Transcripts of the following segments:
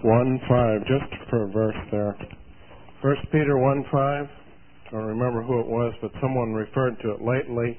1:5, just for a verse there. 1 Peter 1:5. I don't remember who it was, but someone referred to it lately.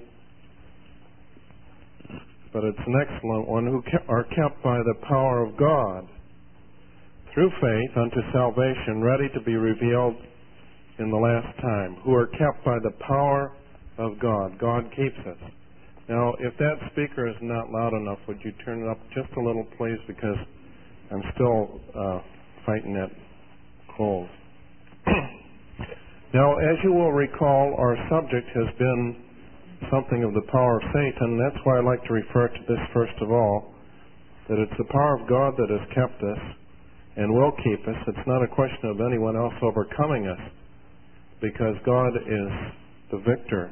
But it's an excellent one. Who are kept by the power of God through faith unto salvation, ready to be revealed in the last time. Who are kept by the power of God. God keeps us. Now, if that speaker is not loud enough, would you turn it up just a little, please? Because I'm still fighting that cold. Now, as you will recall, our subject has been something of the power of Satan. That's why I like to refer to this first of all, that it's the power of God that has kept us and will keep us. It's not a question of anyone else overcoming us, because God is the victor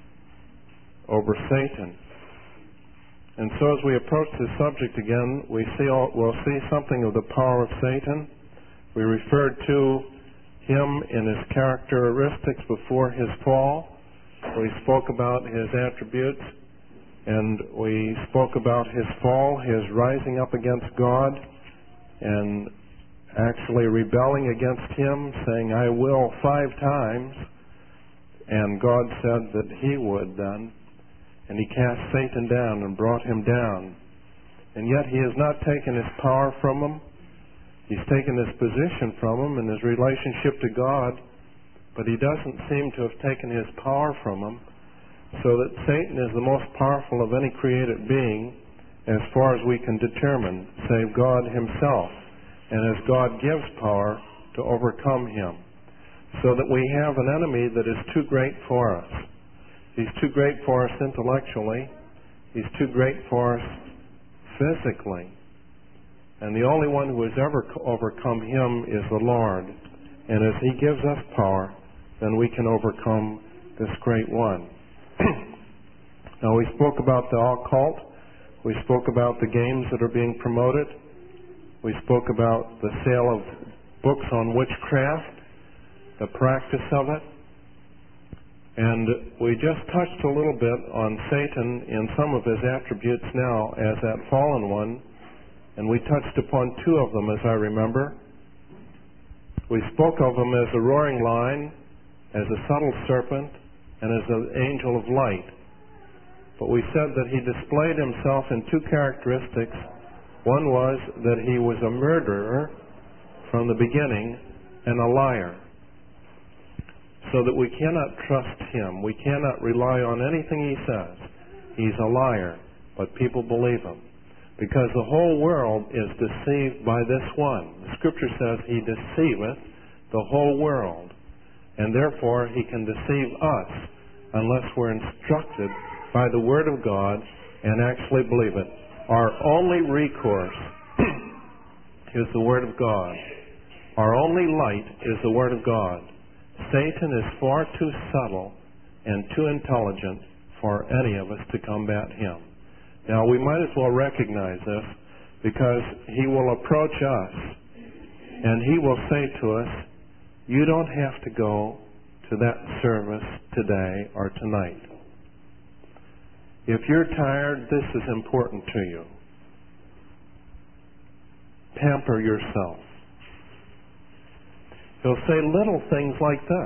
over Satan. And so as we approach this subject again, we'll see something of the power of Satan. We referred to him in his characteristics before his fall. We spoke about his attributes, and we spoke about his fall, his rising up against God, and actually rebelling against him, saying, "I will," 5 times. And God said that he would then. And he cast Satan down and brought him down. And yet he has not taken his power from him. He's taken his position from him and his relationship to God, but he doesn't seem to have taken his power from him, so that Satan is the most powerful of any created being as far as we can determine, save God himself, and as God gives power to overcome him. So that we have an enemy that is too great for us. He's too great for us intellectually. He's too great for us physically. And the only one who has ever overcome him is the Lord. And as he gives us power, then we can overcome this great one. Now, we spoke about the occult. We spoke about the games that are being promoted. We spoke about the sale of books on witchcraft, the practice of it. And we just touched a little bit on Satan in some of his attributes now as that fallen one. And we touched upon 2 of them, as I remember. We spoke of him as a roaring lion, as a subtle serpent, and as an angel of light. But we said that he displayed himself in 2 characteristics. One was that he was a murderer from the beginning and a liar. So that we cannot trust him. We cannot rely on anything he says. He's a liar, but people believe him. Because the whole world is deceived by this one. The Scripture says he deceiveth the whole world. And therefore he can deceive us unless we're instructed by the Word of God and actually believe it. Our only recourse is the Word of God. Our only light is the Word of God. Satan is far too subtle and too intelligent for any of us to combat him. Now, we might as well recognize this, because he will approach us and he will say to us, "You don't have to go to that service today or tonight. If you're tired, this is important to you. Pamper yourself." He'll say little things like this.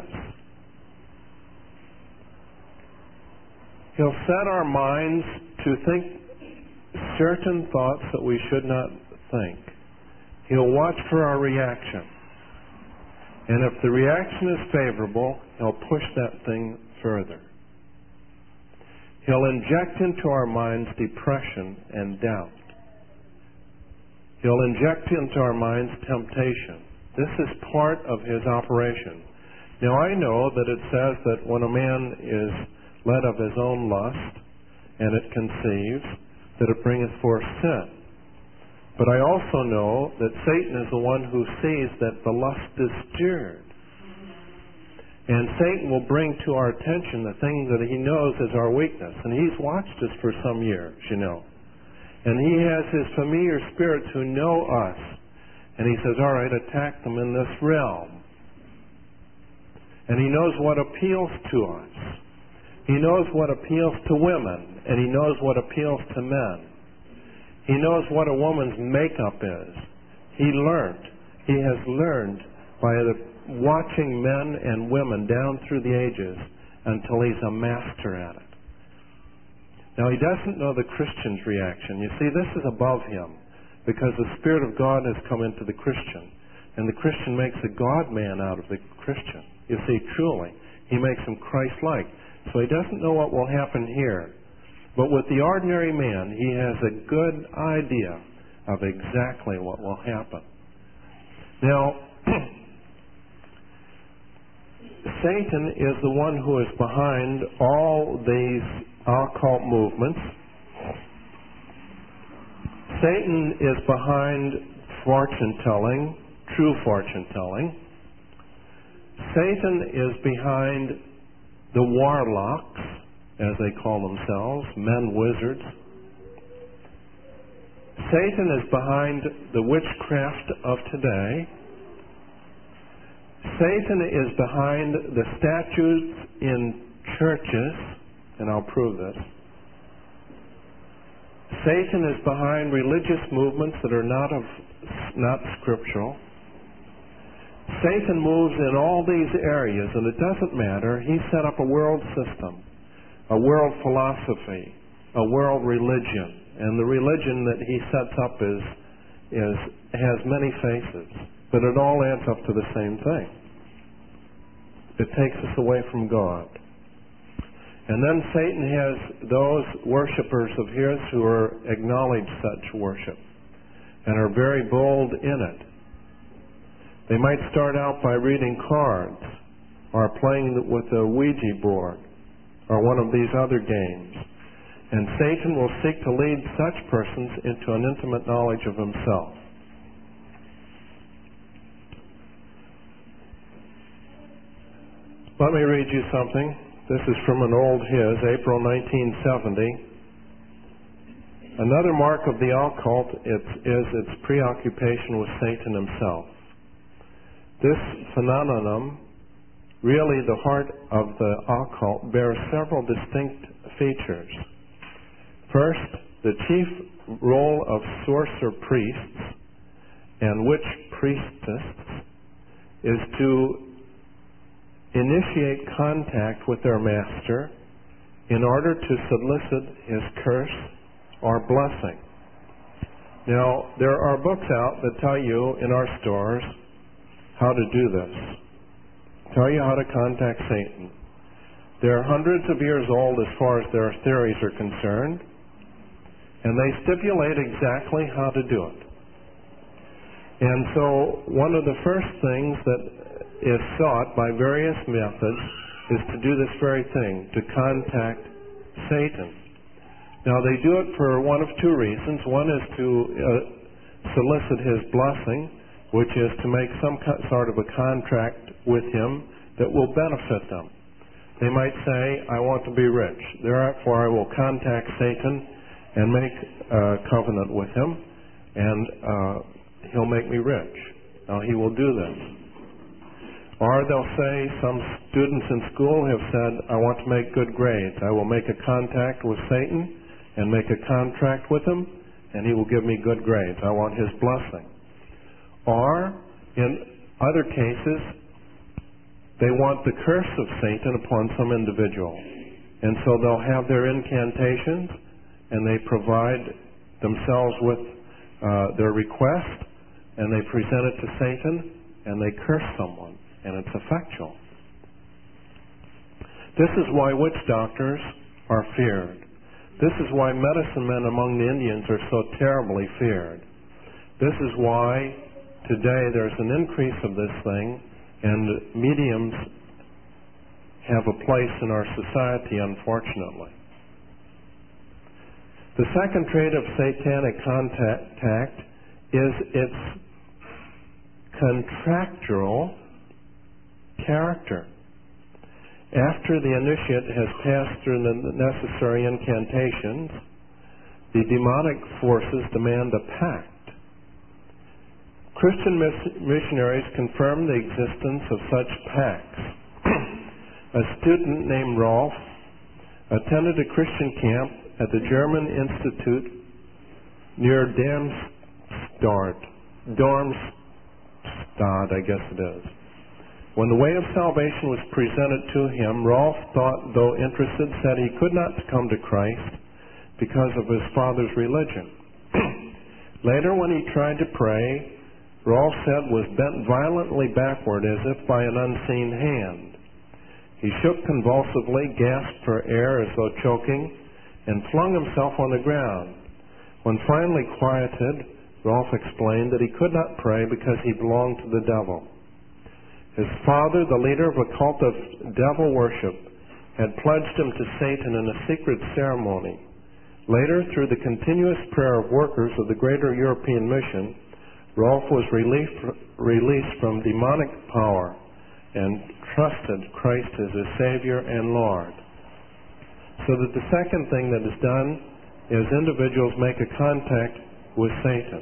He'll set our minds to think certain thoughts that we should not think. He'll watch for our reaction. And if the reaction is favorable, he'll push that thing further. He'll inject into our minds depression and doubt. He'll inject into our minds temptation. This is part of his operation. Now, I know that it says that when a man is led of his own lust, and it conceives, that it bringeth forth sin. But I also know that Satan is the one who sees that the lust is stirred. And Satan will bring to our attention the thing that he knows is our weakness. And he's watched us for some years, you know. And he has his familiar spirits who know us. And he says, "All right, attack them in this realm." And he knows what appeals to us. He knows what appeals to women, and he knows what appeals to men. He knows what a woman's makeup is. He learned. He has learned by watching men and women down through the ages until he's a master at it. Now, he doesn't know the Christian's reaction. You see, this is above him because the Spirit of God has come into the Christian, and the Christian makes a God-man out of the Christian. You see, truly, he makes him Christ-like. So he doesn't know what will happen here. But with the ordinary man, he has a good idea of exactly what will happen. Now, Satan is the one who is behind all these occult movements. Satan is behind fortune-telling, true fortune-telling. Satan is behind the warlocks, as they call themselves, men wizards. Satan is behind the witchcraft of today. Satan is behind the statutes in churches, and I'll prove this. Satan is behind religious movements that are not scriptural. Satan moves in all these areas, and it doesn't matter. He set up a world system, a world philosophy, a world religion, and the religion that he sets up has many faces, but it all adds up to the same thing. It takes us away from God. And then Satan has those worshipers of his who acknowledge such worship and are very bold in it. They might start out by reading cards or playing with a Ouija board or one of these other games. And Satan will seek to lead such persons into an intimate knowledge of himself. Let me read you something. This is from an old hymn, April 1970. Another mark of the occult is its preoccupation with Satan himself. This phenomenon, really the heart of the occult, bears several distinct features. First, the chief role of sorcerer priests and witch priestesses is to initiate contact with their master in order to solicit his curse or blessing. Now, there are books out that tell you in our stores how to do this. Tell you how to contact Satan. They're hundreds of years old as far as their theories are concerned, and they stipulate exactly how to do it. And so one of the first things that is sought by various methods is to do this very thing, to contact Satan. Now, they do it for one of two reasons. One is to solicit his blessing, which is to make some sort of a contract with him that will benefit them. They might say, I want to be rich. Therefore, I will contact Satan and make a covenant with him, and he'll make me rich. Now, he will do this. Or they'll say, some students in school have said, I want to make good grades. I will make a contact with Satan and make a contract with him, and he will give me good grades. I want his blessing. Or, in other cases, they want the curse of Satan upon some individual. And so they'll have their incantations, and they provide themselves with their request, and they present it to Satan, and they curse someone. And it's effectual. This is why witch doctors are feared. This is why medicine men among the Indians are so terribly feared. This is why today there's an increase of this thing, and mediums have a place in our society, unfortunately. The second trait of satanic contact is its contractual character. After the initiate has passed through the necessary incantations, the demonic forces demand a pact. Christian missionaries confirm the existence of such pacts. A student named Rolf attended a Christian camp at the German Institute near Darmstadt, Dodd, I guess it is. When the way of salvation was presented to him, Rolf thought, though interested, said he could not come to Christ because of his father's religion. Later, when he tried to pray, Rolf said was bent violently backward as if by an unseen hand. He shook convulsively, gasped for air as though choking, and flung himself on the ground. When finally quieted, Rolf explained that he could not pray because he belonged to the devil. His father, the leader of a cult of devil worship, had pledged him to Satan in a secret ceremony. Later, through the continuous prayer of workers of the Greater European Mission, Rolf was released from demonic power and trusted Christ as his Savior and Lord. So that the second thing that is done is individuals make a contact with Satan.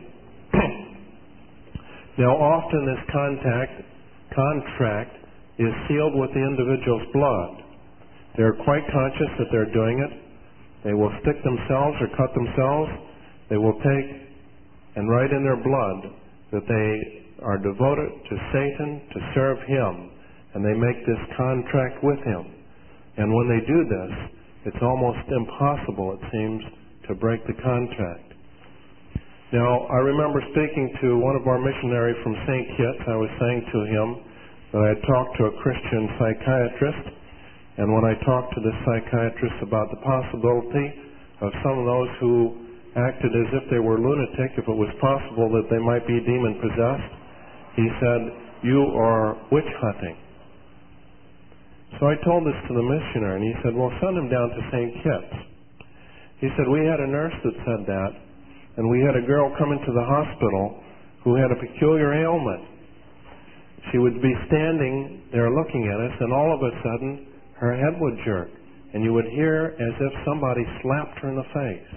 Now, often this contract is sealed with the individual's blood. They're quite conscious that they're doing it. They will stick themselves or cut themselves. They will take and write in their blood that they are devoted to Satan to serve him, and they make this contract with him. And when they do this, it's almost impossible, it seems, to break the contract. Now, I remember speaking to one of our missionaries from St. Kitts. I was saying to him that I had talked to a Christian psychiatrist, and when I talked to this psychiatrist about the possibility of some of those who acted as if they were lunatic, if it was possible that they might be demon-possessed, he said, "You are witch hunting." So I told this to the missionary, and he said, "Well, send him down to St. Kitts." He said, "We had a nurse that said that, and we had a girl come into the hospital who had a peculiar ailment. She would be standing there looking at us, and all of a sudden, her head would jerk, and you would hear as if somebody slapped her in the face.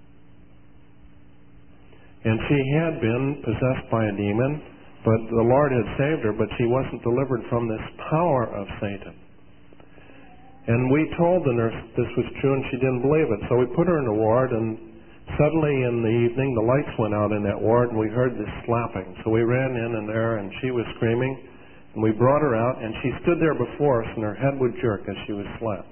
And she had been possessed by a demon, but the Lord had saved her, but she wasn't delivered from this power of Satan." And we told the nurse this was true, and she didn't believe it. So we put her in the ward, and suddenly in the evening, the lights went out in that ward, and we heard this slapping. So we ran in and there, and she was screaming, and we brought her out, and she stood there before us, and her head would jerk as she was slapped.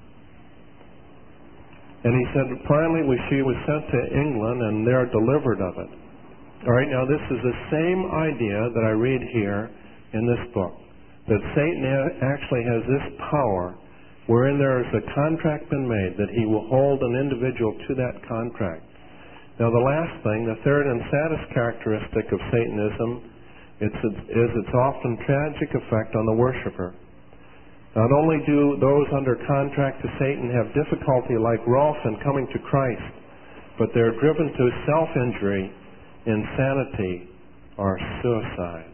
And he said, finally, she was sent to England, and they're delivered of it. All right, now this is the same idea that I read here in this book, that Satan actually has this power wherein there is a contract been made that he will hold an individual to that contract. Now the last thing, the third and saddest characteristic of Satanism is its often tragic effect on the worshiper. Not only do those under contract to Satan have difficulty like Rolf in coming to Christ, but they're driven to self-injury, insanity, or suicide.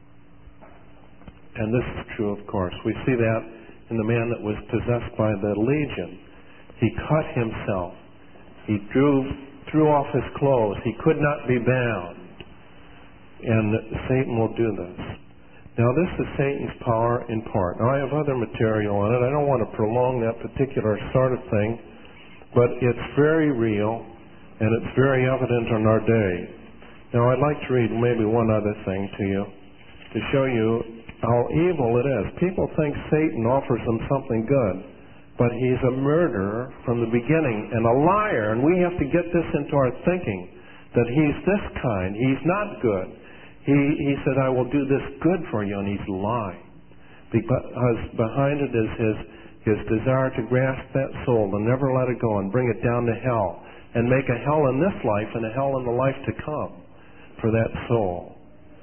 And this is true, of course. We see that in the man that was possessed by the legion. He cut himself. He threw off his clothes. He could not be bound. And Satan will do this. Now, this is Satan's power in part. Now, I have other material on it. I don't want to prolong that particular sort of thing, but it's very real, and it's very evident in our day. Now, I'd like to read maybe one other thing to you to show you how evil it is. People think Satan offers them something good, but he's a murderer from the beginning and a liar, and we have to get this into our thinking, that he's this kind. He's not good. He said, "I will do this good for you," and he's lying. Because behind it is his desire to grasp that soul and never let it go and bring it down to hell and make a hell in this life and a hell in the life to come for that soul.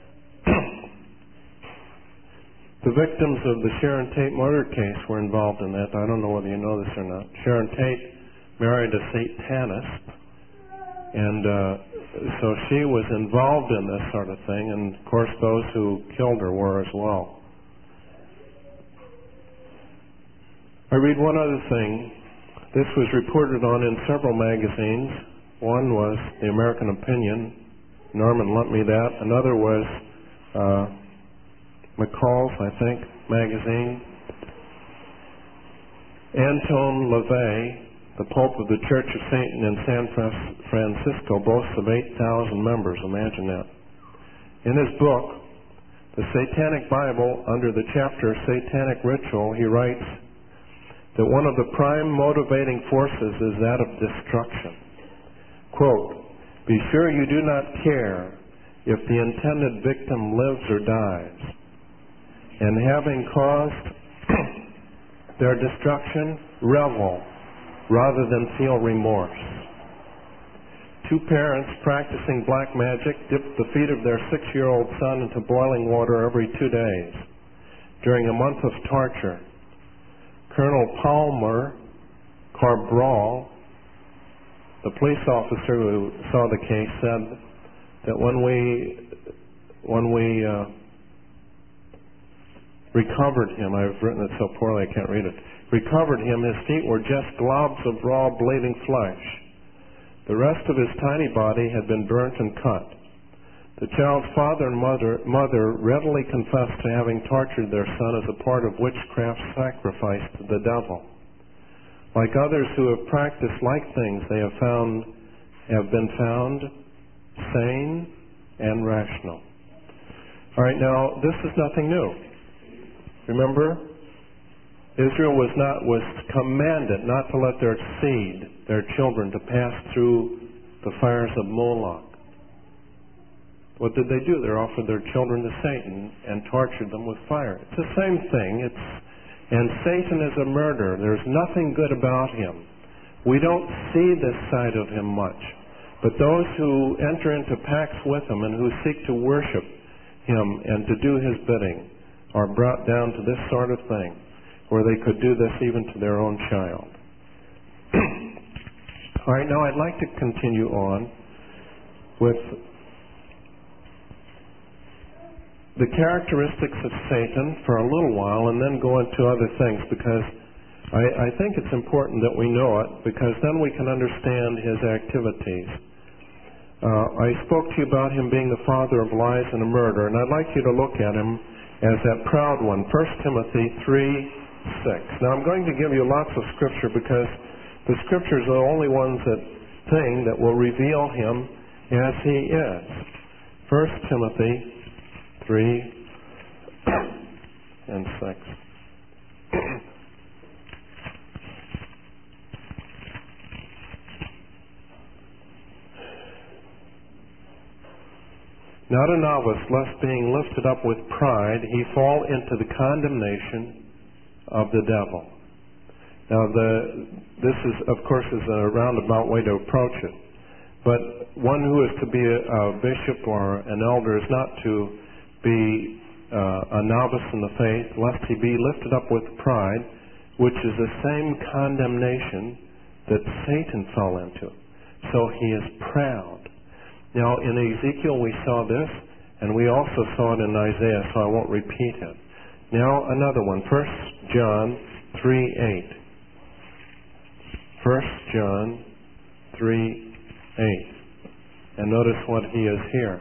The victims of the Sharon Tate murder case were involved in that. I don't know whether you know this or not. Sharon Tate married a Satanist, and so she was involved in this sort of thing, and of course those who killed her were as well. I read one other thing. This was reported on in several magazines. One was the American Opinion. Norman lent me that. Another was McCall's, I think, magazine. Anton LaVey, the Pope of the Church of Satan in San Francisco, boasts of 8,000 members. Imagine that. In his book, The Satanic Bible, under the chapter Satanic Ritual, he writes that one of the prime motivating forces is that of destruction. Quote, "Be sure you do not care if the intended victim lives or dies, and having caused their destruction, revel rather than feel remorse." Two parents practicing black magic dipped the feet of their 6-year-old son into boiling water every 2 days during a month of torture. Colonel Palmer Cabral, the police officer who saw the case, said that when we recovered him, I've written it so poorly I can't read it, recovered him, his feet were just globs of raw bleeding flesh. The rest of his tiny body had been burnt and cut. The child's father and mother readily confessed to having tortured their son as a part of witchcraft sacrifice to the devil. Like others who have practiced like things, they have been found sane and rational. All right, now this is nothing new. Remember, Israel was commanded not to let their seed, their children, to pass through the fires of Moloch. What did they do? They offered their children to Satan and tortured them with fire. It's the same thing. And Satan is a murderer. There's nothing good about him. We don't see this side of him much. But those who enter into pacts with him and who seek to worship him and to do his bidding are brought down to this sort of thing, where they could do this even to their own child. All right, now I'd like to continue on with the characteristics of Satan for a little while and then go into other things, because I think it's important that we know it, because then we can understand his activities. I spoke to you about him being the father of lies and a murderer, and I'd like you to look at him as that proud one. 1 Timothy 3:6. Now I'm going to give you lots of scripture, because the scriptures are the only ones that will reveal him as he is. 1 Timothy 3 and 6. Not a novice, lest being lifted up with pride, he fall into the condemnation of the devil. Now, this is, of course, a roundabout way to approach it. But one who is to be a bishop or an elder is not to be a novice in the faith, lest he be lifted up with pride, which is the same condemnation that Satan fell into. So he is proud. Now, in Ezekiel we saw this, and we also saw it in Isaiah, so I won't repeat it. Now, another one, 1 John 3:8. 1 John 3:8. And notice what he is here.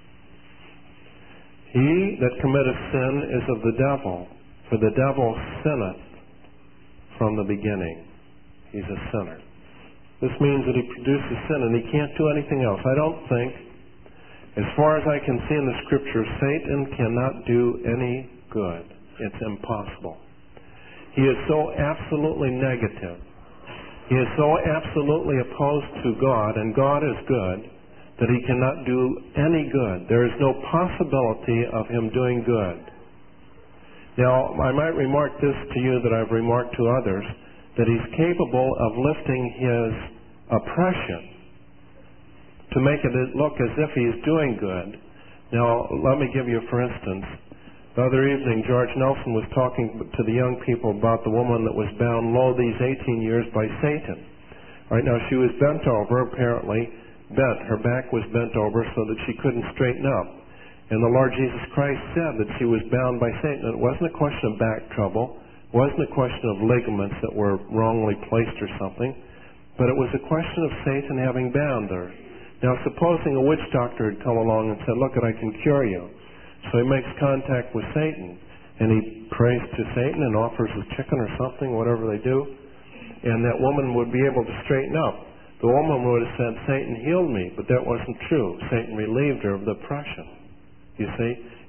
He that committeth sin is of the devil, for the devil sinneth from the beginning. He's a sinner. This means that he produces sin, and he can't do anything else. I don't think, as far as I can see in the Scriptures, Satan cannot do any good. It's impossible. He is so absolutely negative. He is so absolutely opposed to God, and God is good, that he cannot do any good. There is no possibility of him doing good. Now, I might remark this to you that I've remarked to others, that he's capable of lifting his oppression to make it look as if he's doing good. Now, let me give you, for instance, the other evening, George Nelson was talking to the young people about the woman that was bound low these 18 years by Satan. All right, now she was bent over, apparently bent. Her back was bent over so that she couldn't straighten up. And the Lord Jesus Christ said that she was bound by Satan. It wasn't a question of back trouble. It wasn't a question of ligaments that were wrongly placed or something. But it was a question of Satan having bound her. Now, supposing a witch doctor had come along and said, "Look, I can cure you." So he makes contact with Satan, and he prays to Satan and offers a chicken or something, whatever they do, and that woman would be able to straighten up. The woman would have said, "Satan healed me," but that wasn't true. Satan relieved her of the oppression. You see?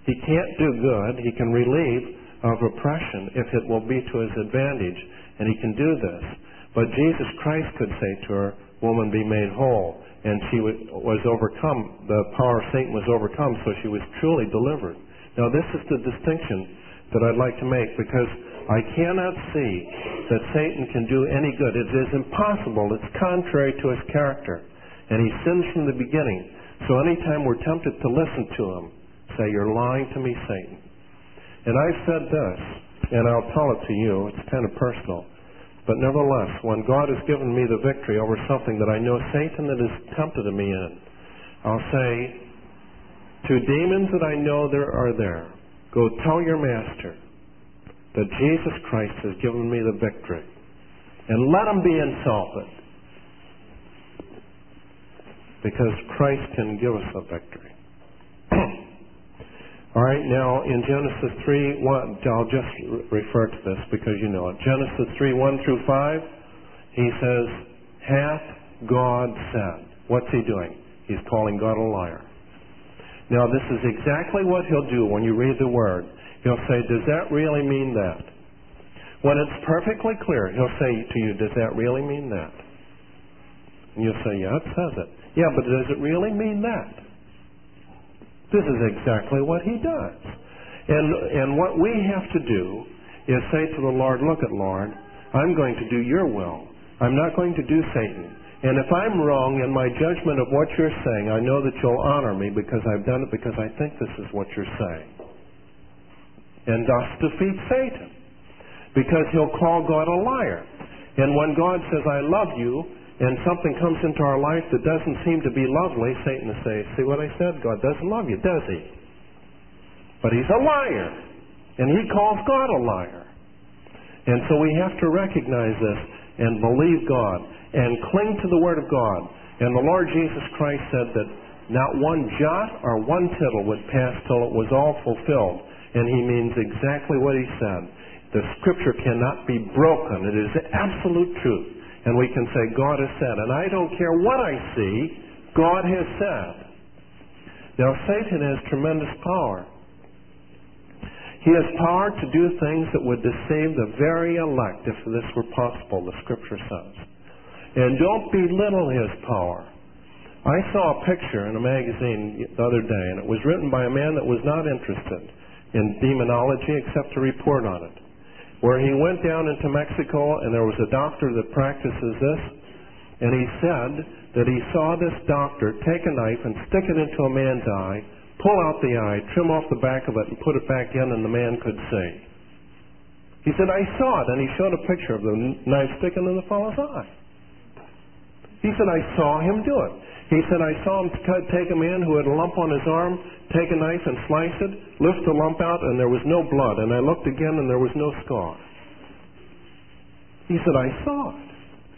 He can't do good. He can relieve of oppression if it will be to his advantage, and he can do this. But Jesus Christ could say to her, "Woman, be made whole." And she was overcome. The power of Satan was overcome, so she was truly delivered. Now, this is the distinction that I'd like to make, because I cannot see that Satan can do any good. It is impossible. It's contrary to his character. And he sins from the beginning. So anytime we're tempted to listen to him, say, "You're lying to me, Satan." And I've said this, and I'll tell it to you. It's kind of personal. But nevertheless, when God has given me the victory over something that I know Satan that has tempted me in, I'll say to demons that I know there are there, "Go tell your master that Jesus Christ has given me the victory, and let him be insulted, because Christ can give us a victory." All right, now in Genesis 3:1, I'll just refer to this because you know it. Genesis 3:1 through 5, he says, "Hath God said." What's he doing? He's calling God a liar. Now this is exactly what he'll do when you read the Word. He'll say, "Does that really mean that?" When it's perfectly clear, he'll say to you, "Does that really mean that?" And you'll say, "Yeah, it says it." "Yeah, but does it really mean that?" This is exactly what he does. And what we have to do is say to the Lord, "Look at Lord, I'm going to do your will. I'm not going to do Satan. And if I'm wrong in my judgment of what you're saying, I know that you'll honor me because I've done it because I think this is what you're saying." And thus defeat Satan. Because he'll call God a liar. And when God says, "I love you," and something comes into our life that doesn't seem to be lovely, Satan will say, "See what I said? God doesn't love you, does he?" But he's a liar. And he calls God a liar. And so we have to recognize this and believe God and cling to the Word of God. And the Lord Jesus Christ said that not one jot or one tittle would pass till it was all fulfilled. And he means exactly what he said. The Scripture cannot be broken. It is absolute truth. And we can say, "God has said," and I don't care what I see, God has said. Now, Satan has tremendous power. He has power to do things that would deceive the very elect, if this were possible, the Scripture says. And don't belittle his power. I saw a picture in a magazine the other day, and it was written by a man that was not interested in demonology except to report on it, where he went down into Mexico, and there was a doctor that practices this, and he said that he saw this doctor take a knife and stick it into a man's eye, pull out the eye, trim off the back of it, and put it back in, and the man could see. He said, "I saw it," and he showed a picture of the knife sticking in the fellow's eye. He said, "I saw him do it." He said, "I saw him take a man who had a lump on his arm, take a knife and slice it, lift the lump out, and there was no blood. And I looked again, and there was no scar." He said, "I saw it."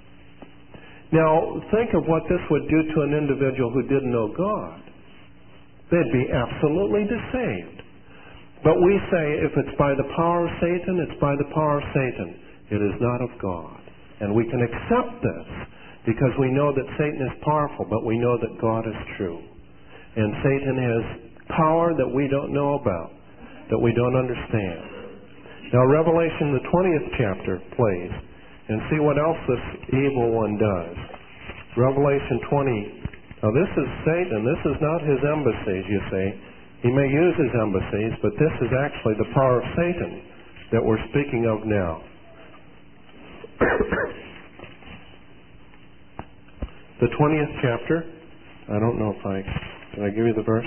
Now, think of what this would do to an individual who didn't know God. They'd be absolutely deceived. But we say, if it's by the power of Satan, it's by the power of Satan. It is not of God. And we can accept this because we know that Satan is powerful, but we know that God is true. And Satan has power that we don't know about, that we don't understand. Now, Revelation, the 20th chapter, please, and see what else this evil one does. Revelation 20. Now, this is Satan. This is not his embassies, you see. He may use his embassies, but this is actually the power of Satan that we're speaking of now. The 20th chapter. I don't know if did I give you the verse?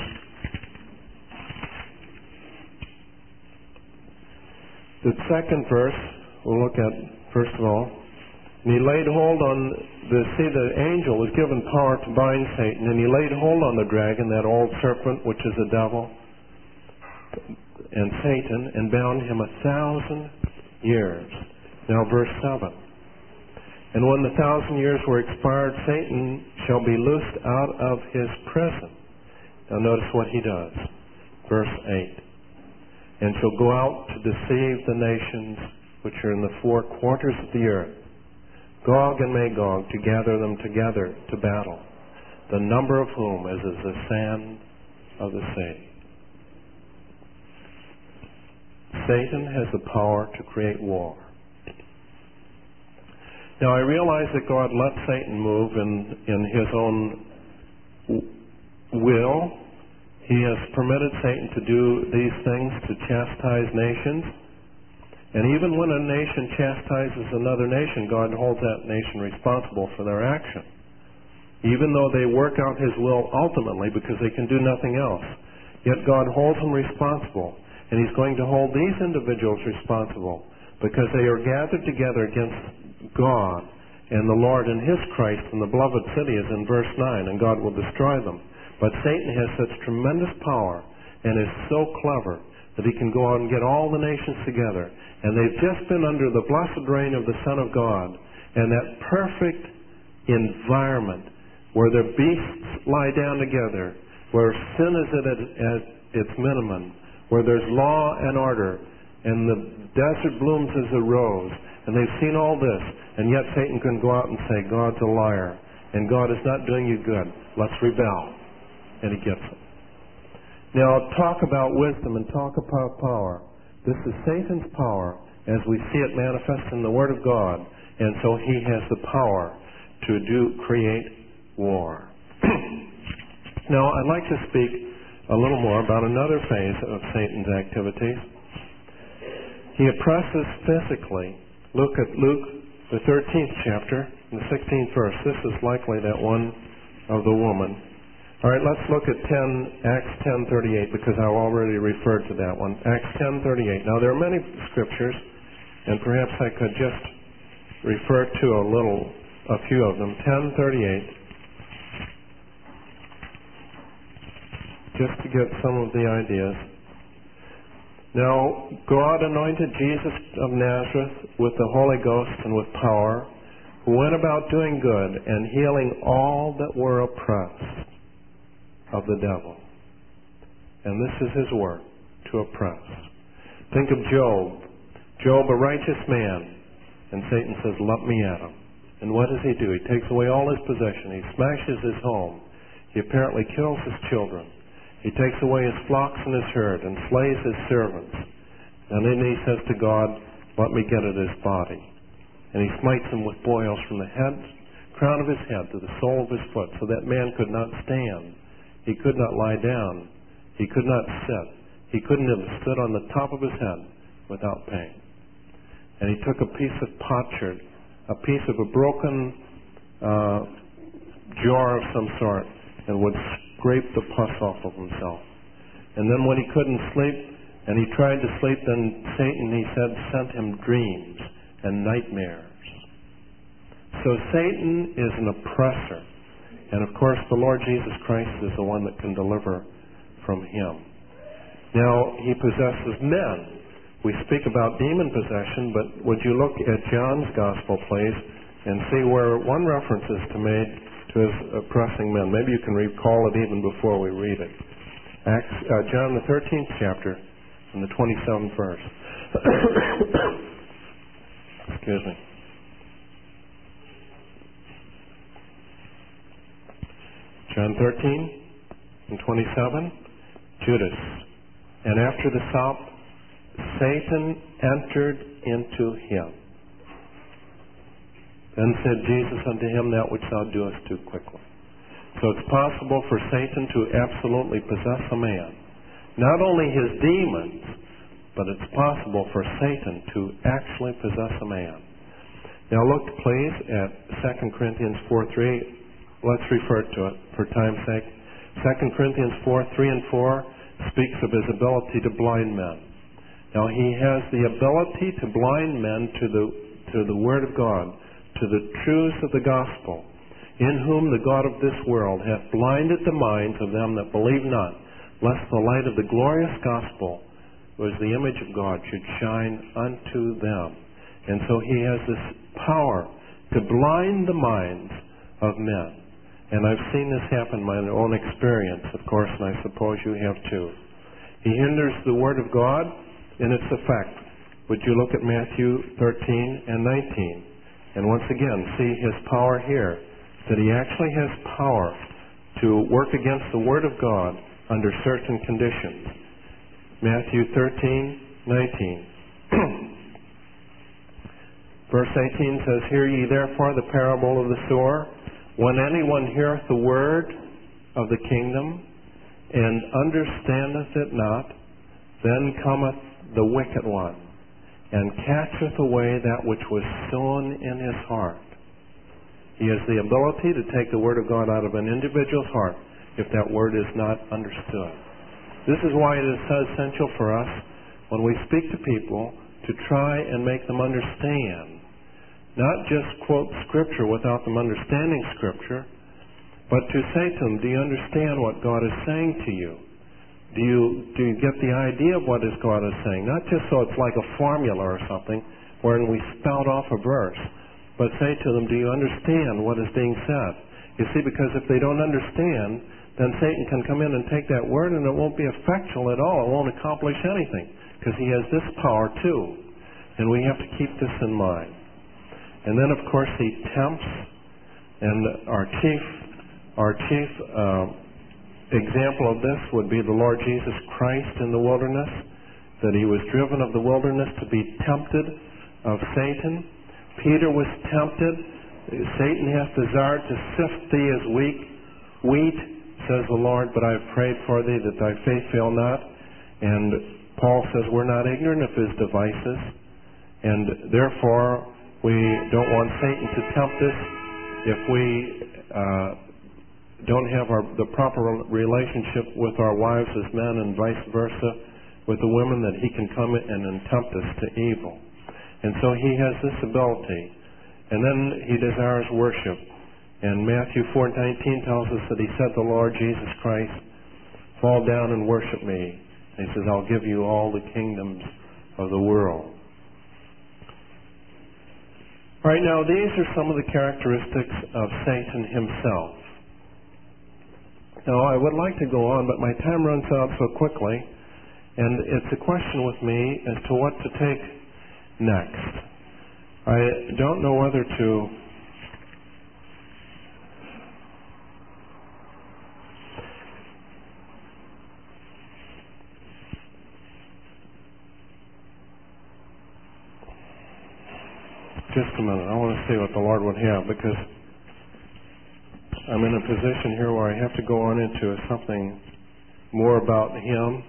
The second verse, we'll look at first of all. And he laid hold on the angel was given power to bind Satan, and he laid hold on the dragon, that old serpent, which is the devil, and Satan, and bound him 1,000 years. Now verse 7. And when the 1,000 years were expired, Satan shall be loosed out of his prison. Now notice what he does. Verse 8. And shall go out to deceive the nations which are in the four quarters of the earth, Gog and Magog, to gather them together to battle, the number of whom is as the sand of the sea. Satan has the power to create war. Now, I realize that God let Satan move in his own will. He has permitted Satan to do these things to chastise nations. And even when a nation chastises another nation, God holds that nation responsible for their action. Even though they work out His will ultimately because they can do nothing else. Yet God holds them responsible. And He's going to hold these individuals responsible because they are gathered together against God and the Lord and His Christ in the beloved city, as in verse 9, and God will destroy them. But Satan has such tremendous power and is so clever that he can go out and get all the nations together. And they've just been under the blessed reign of the Son of God and that perfect environment where the beasts lie down together, where sin is at its minimum, where there's law and order, and the desert blooms as a rose. And they've seen all this, and yet Satan can go out and say, God's a liar, and God is not doing you good. Let's rebel. And he gets it. Now, talk about wisdom and talk about power. This is Satan's power as we see it manifest in the Word of God, and so he has the power to create war. Now, I'd like to speak a little more about another phase of Satan's activities. He oppresses physically. Look at Luke, the 13th chapter, the 16th verse. This is likely that one of the woman. All right, let's look at Acts 10:38, because I already referred to that one. Acts 10:38. Now, there are many scriptures, and perhaps I could just refer to a few of them. 10:38, just to get some of the ideas. Now, God anointed Jesus of Nazareth with the Holy Ghost and with power, who went about doing good and healing all that were oppressed of the devil. And this is his work, to oppress. Think of Job. Job, a righteous man. And Satan says, let me at him. And what does he do? He takes away all his possession. He smashes his home. He apparently kills his children. He takes away his flocks and his herd and slays his servants. And then he says to God, let me get at his body. And he smites him with boils from the crown of his head to the sole of his foot, so that man could not stand. He could not lie down. He could not sit. He couldn't have stood on the top of his head without pain. And he took a piece of potsherd, a piece of a broken jar of some sort, and would scrape the pus off of himself. And then when he couldn't sleep, and he tried to sleep, then Satan, he said, sent him dreams and nightmares. So Satan is an oppressor. And of course, the Lord Jesus Christ is the one that can deliver from him. Now, he possesses men. We speak about demon possession, but would you look at John's Gospel, please, and see where one reference is made to his oppressing men. Maybe you can recall it even before we read it. John, the 13th chapter, and the 27th verse. Excuse me. John 13 and 27, Judas. And after the sop, Satan entered into him. Then said Jesus unto him, that which thou doest, do quickly. So it's possible for Satan to absolutely possess a man. Not only his demons, but it's possible for Satan to actually possess a man. Now look, please, at 2 Corinthians 4:3. Let's refer to it for time's sake. 2 Corinthians 4:3 and 4 speaks of his ability to blind men. Now, he has the ability to blind men to the Word of God, to the truths of the gospel, in whom the God of this world hath blinded the minds of them that believe not, lest the light of the glorious gospel, which is the image of God, should shine unto them. And so he has this power to blind the minds of men. And I've seen this happen in my own experience, of course, and I suppose you have too. He hinders the Word of God in its effect. Would you look at Matthew 13 and 19? And once again, see his power here, that he actually has power to work against the Word of God under certain conditions. Matthew 13 19. Verse 18 says, Hear ye therefore the parable of the sower. When anyone heareth the word of the kingdom, and understandeth it not, then cometh the wicked one, and catcheth away that which was sown in his heart. He has the ability to take the Word of God out of an individual's heart if that Word is not understood. This is why it is so essential for us, when we speak to people, to try and make them understand. Not just quote Scripture without them understanding Scripture, but to say to them, do you understand what God is saying to you? Do you get the idea of what God is saying? Not just so it's like a formula or something, wherein we spout off a verse, but say to them, do you understand what is being said? You see, because if they don't understand, then Satan can come in and take that word and it won't be effectual at all. It won't accomplish anything, because he has this power too. And we have to keep this in mind. And then, of course, he tempts, and our chief example of this would be the Lord Jesus Christ in the wilderness, that he was driven of the wilderness to be tempted of Satan. Peter was tempted. Satan hath desired to sift thee as wheat, says the Lord, but I have prayed for thee that thy faith fail not. And Paul says we're not ignorant of his devices, and therefore we don't want Satan to tempt us if we don't have the proper relationship with our wives as men, and vice versa with the women, that he can come in and tempt us to evil. And so he has this ability. And then he desires worship. And Matthew 4:19 tells us that he said to the Lord Jesus Christ, fall down and worship me. And he says, I'll give you all the kingdoms of the world. All right, now these are some of the characteristics of Satan himself. Now, I would like to go on, but my time runs out so quickly, and it's a question with me as to what to take next. I don't know whether to just a minute. I want to see what the Lord would have, because I'm in a position here where I have to go on into something more about him.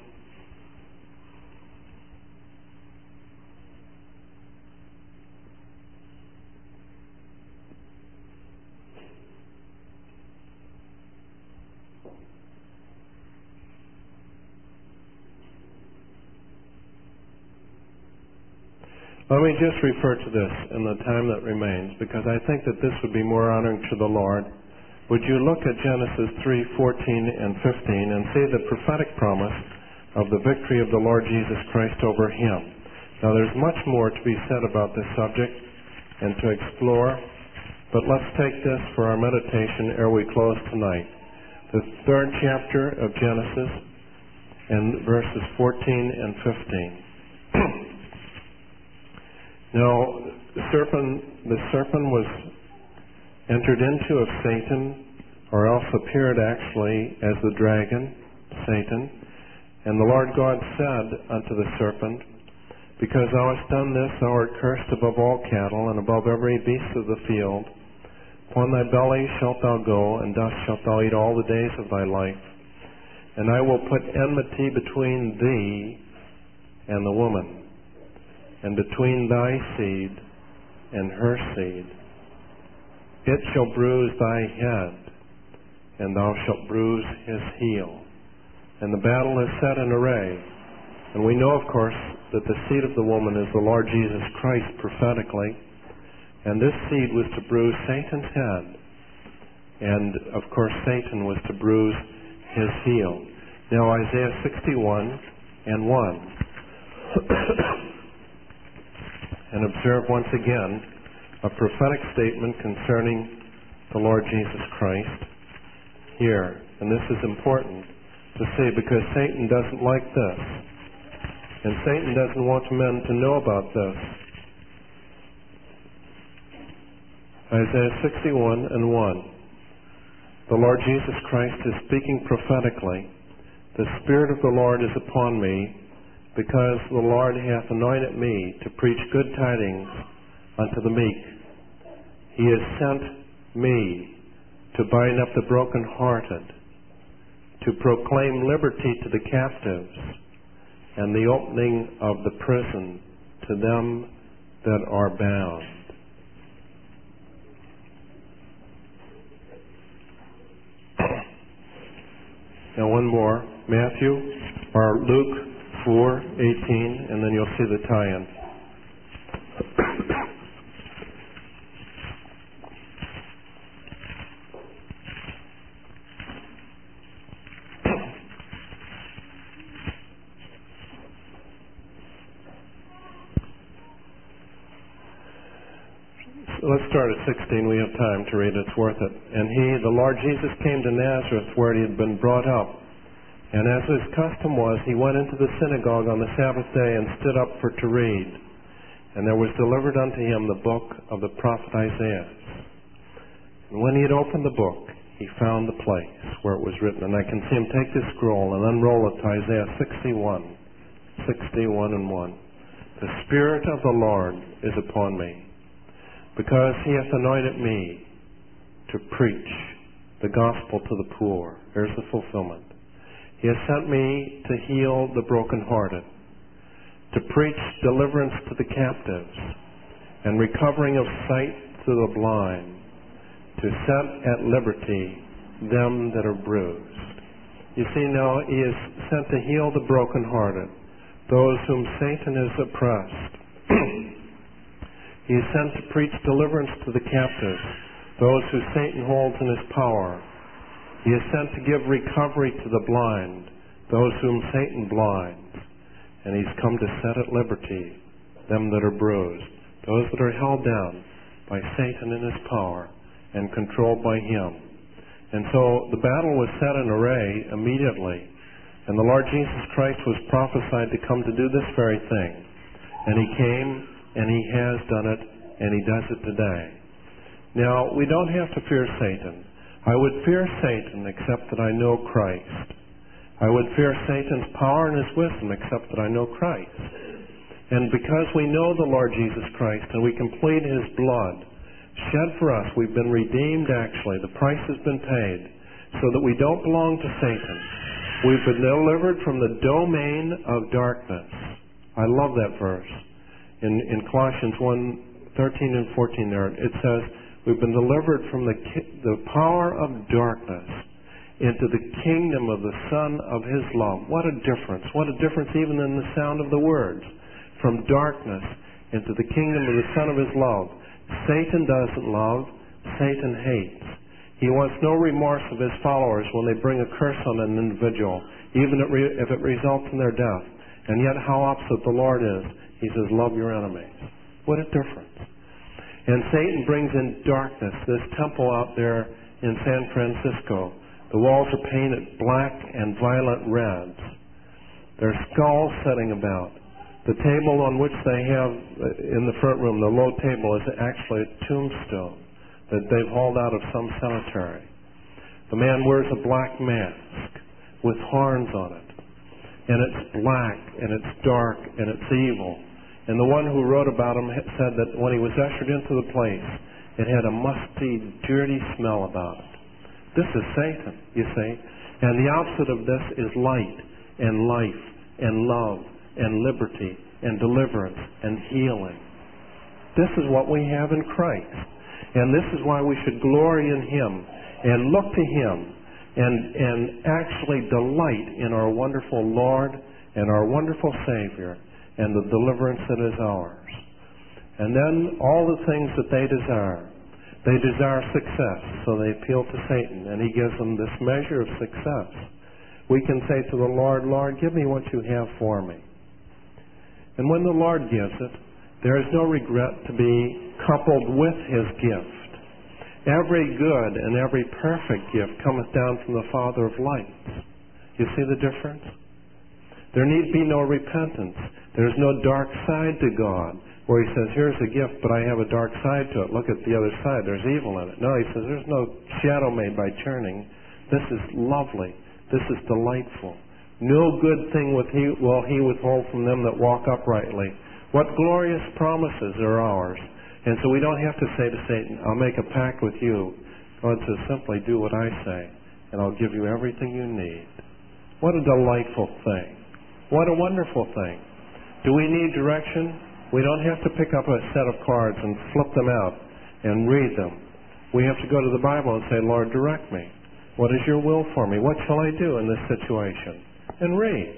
Let me just refer to this in the time that remains, because I think that this would be more honoring to the Lord. Would you look at Genesis 3:14 and 15 and see the prophetic promise of the victory of the Lord Jesus Christ over him? Now, there's much more to be said about this subject and to explore, but let's take this for our meditation ere we close tonight. The 3rd chapter of Genesis and verses 14 and 15. Now, the serpent was entered into of Satan, or else appeared actually as the dragon, Satan. And the Lord God said unto the serpent, because thou hast done this, thou art cursed above all cattle, and above every beast of the field. Upon thy belly shalt thou go, and dust shalt thou eat all the days of thy life. And I will put enmity between thee and the woman, and between thy seed and her seed. It shall bruise thy head, and thou shalt bruise his heel. And the battle is set in array. And we know, of course, that the seed of the woman is the Lord Jesus Christ prophetically. And this seed was to bruise Satan's head. And, of course, Satan was to bruise his heel. Now, Isaiah 61 and 1. And observe once again a prophetic statement concerning the Lord Jesus Christ here. And this is important to see, because Satan doesn't like this. And Satan doesn't want men to know about this. Isaiah 61 and 1. The Lord Jesus Christ is speaking prophetically. The Spirit of the Lord is upon me, because the Lord hath anointed me to preach good tidings unto the meek. He has sent me to bind up the brokenhearted, to proclaim liberty to the captives, and the opening of the prison to them that are bound. Now one more, Matthew, or Luke 4:18, and then you'll see the tie-in. Let's start at 16. We have time to read. It's worth it. And he, the Lord Jesus, came to Nazareth where he had been brought up. And as his custom was, he went into the synagogue on the Sabbath day and stood up to read. And there was delivered unto him the book of the prophet Isaiah. And when he had opened the book, he found the place where it was written. And I can see him take this scroll and unroll it to Isaiah 61 and 1. The Spirit of the Lord is upon me, because he hath anointed me to preach the gospel to the poor. There's the fulfillment. He has sent me to heal the brokenhearted, to preach deliverance to the captives, and recovering of sight to the blind, to set at liberty them that are bruised. You see, now he is sent to heal the brokenhearted, those whom Satan has oppressed. He is sent to preach deliverance to the captives, those who Satan holds in his power. He is sent to give recovery to the blind, those whom Satan blinds. And he's come to set at liberty them that are bruised, those that are held down by Satan in his power and controlled by him. And so the battle was set in array immediately, and the Lord Jesus Christ was prophesied to come to do this very thing. And he came, and he has done it, and he does it today. Now, we don't have to fear Satan. I would fear Satan except that I know Christ. I would fear Satan's power and his wisdom except that I know Christ. And because we know the Lord Jesus Christ and we can plead his blood shed for us, we've been redeemed actually. The price has been paid so that we don't belong to Satan. We've been delivered from the domain of darkness. I love that verse. In Colossians 1:13 and 14 there, it says, we've been delivered from the power of darkness into the kingdom of the Son of his love. What a difference. What a difference even in the sound of the words. From darkness into the kingdom of the Son of his love. Satan doesn't love. Satan hates. He wants no remorse of his followers when they bring a curse on an individual, even if it results in their death. And yet how opposite the Lord is. He says, love your enemies. What a difference. And Satan brings in darkness. This temple out there in San Francisco, the walls are painted black and violent reds. There are skulls sitting about. The table on which they have in the front room, the low table, is actually a tombstone that they've hauled out of some cemetery. The man wears a black mask with horns on it. And it's black, and it's dark, and it's evil. And the one who wrote about him said that when he was ushered into the place, it had a musty, dirty smell about it. This is Satan, you see. And the opposite of this is light, and life, and love, and liberty, and deliverance, and healing. This is what we have in Christ. And this is why we should glory in him, and look to him, and actually delight in our wonderful Lord, and our wonderful Savior, and the deliverance that is ours. And then all the things that they desire. They desire success, so they appeal to Satan, and he gives them this measure of success. We can say to the Lord, Lord, give me what you have for me. And when the Lord gives it, there is no regret to be coupled with his gift. Every good and every perfect gift cometh down from the Father of lights. You see the difference? There need be no repentance. There's no dark side to God where he says, here's a gift, but I have a dark side to it. Look at the other side. There's evil in it. No, he says, there's no shadow made by turning. This is lovely. This is delightful. No good thing will He withhold from them that walk uprightly. What glorious promises are ours. And so we don't have to say to Satan, I'll make a pact with you. God says, simply do what I say, and I'll give you everything you need. What a delightful thing. What a wonderful thing. Do we need direction? We don't have to pick up a set of cards and flip them out and read them. We have to go to the Bible and say, Lord, direct me. What is your will for me? What shall I do in this situation? And read.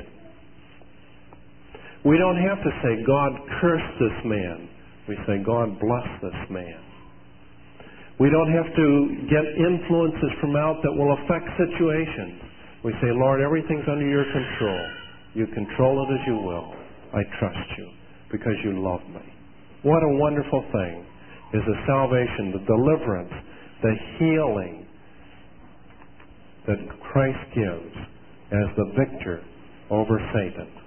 We don't have to say, God, curse this man. We say, God, bless this man. We don't have to get influences from out that will affect situations. We say, Lord, everything's under your control. You control it as you will. I trust you because you love me. What a wonderful thing is the salvation, the deliverance, the healing that Christ gives as the victor over Satan.